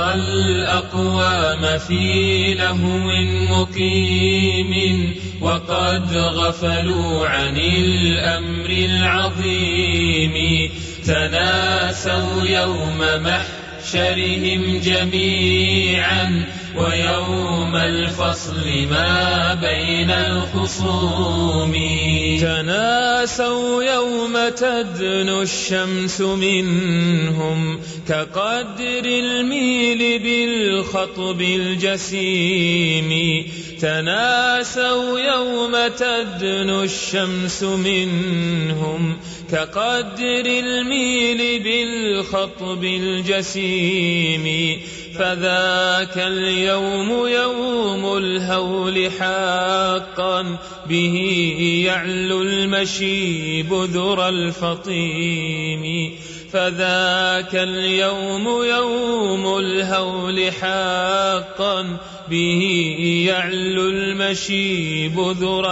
ترى الأقوام في لهو مقيم وقد غفلوا عن الأمر العظيم تناسوا يوم محشرهم جميعا ويوم الفصل ما بين الخصوم تناسوا يوم تدنو الشمس منهم كقدر الميل بالخطب الجسيم تناسوا يوم تدنو الشمس منهم كقدر الميل بالخطب الجسيم فذاك اليوم يوم الهول حقا به يعلو المشيب ذرى الفطيم فذاك اليوم يوم الهول حقا به يعلو المشيب ذرى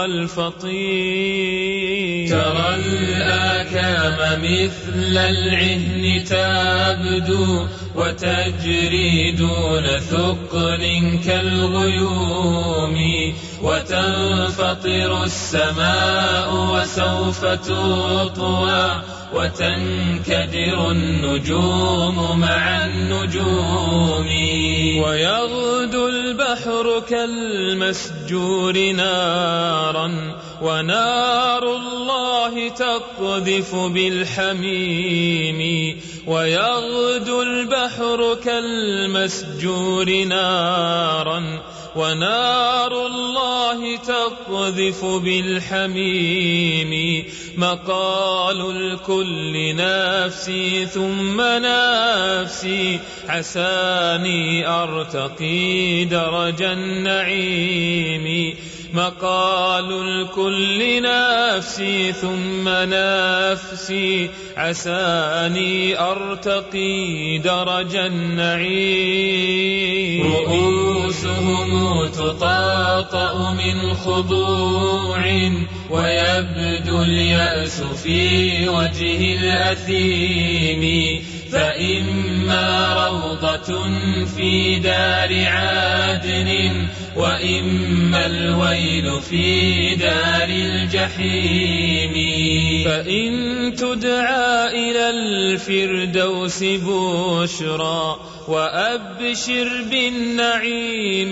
الفطيم ترى الآكام مثل العهن تبدو وتجري دون ثقل كالغيوم وتنفطر السماء وسوف تطوى وتنكدر النجوم مع النجوم ويغدو البحر كالمسجور نارا ونار الله تقذف بالحميم ويغدو البحر كالمسجور نارا ونار الله تقذف بالحميم مقال الكل نفسي ثم نفسي عساني أرتقي درج النعيم مقال الكل نفسي ثم نفسي عساني أرتقي درج النعيم رؤوسهم تطاطأ من خضوع ويبدو اليأس في وجه الأثيم فإما روضة في دار عدن وإما الويل في دار الجحيم فإن تدعى إلى الفردوس بشرى وأبشر بالنعيم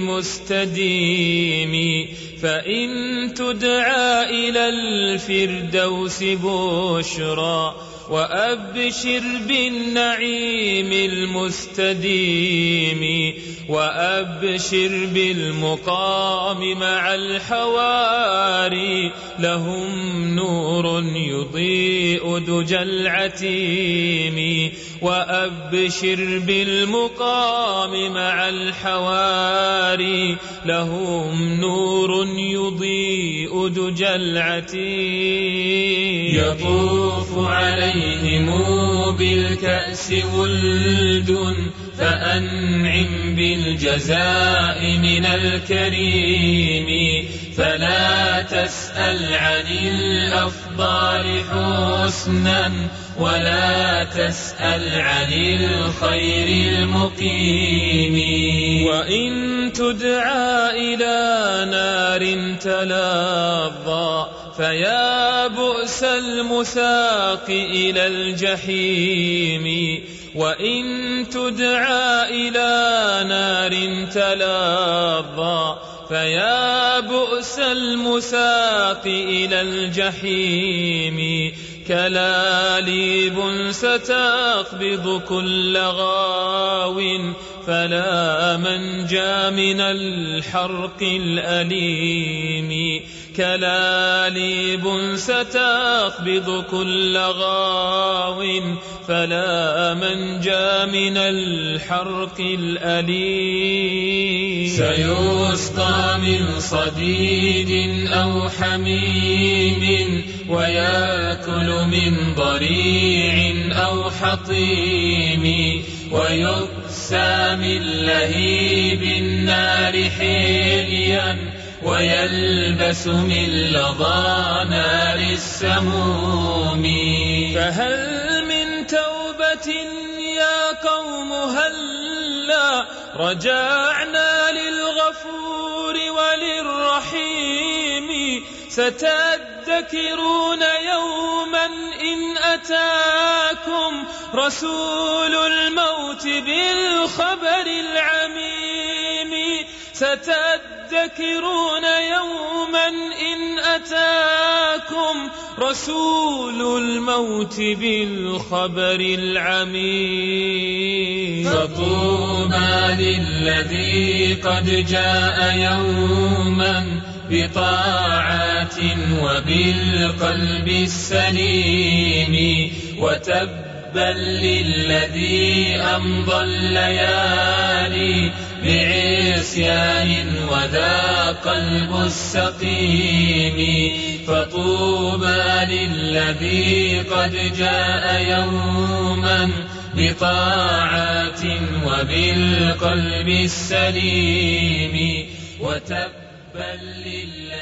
المستديم فإن تدعى إلى الفردوس بشرى وأبشر بالنعيم المستديم وأبشر بالمقام مع الحواري لهم نور يضيء دجى العتيم وأبشر بالمقام مع الحواري لهم نور يضيء دجى العتيم يطوف عليهم بالكأس ولد فأنعم بالجزاء من الكريم فلا تسأل عن الأفضال حسنا ولا تسأل عن الخير المقيم وإن تدعى إلى نار تلظى فيا بؤس المساق إلى الجحيم وإن تدعى إلى نار تلظى فيا بؤس المساق إلى الجحيم كلاليب ستقبض كل غاو فلا منجى من الحرق الأليم كلاليب ستقبض كل غاو فلا منجى من الحرق الأليم سيسقى من صديد أو حميم ويأكل من ضريع أو حطيم ويكسى من لهيب النار حليا ويلبس من لظى نار السموم فهل من توبة يا قوم هلا رجعنا للغفور وللرحيم ستذكرون يوما إن أتاكم رسول الموت بالخبر العميم ستذكرون يوما إن أتاكم رسول الموت بالخبر العميم فطوبى للذي قد جاء يوما بطاعات وبالقلب السليم وتبا للذي أمضى الليالي بعصيان وذا قلب السقيم فطوبى للذي قد جاء يوما بطاعات وبالقلب السليم وتبا للذي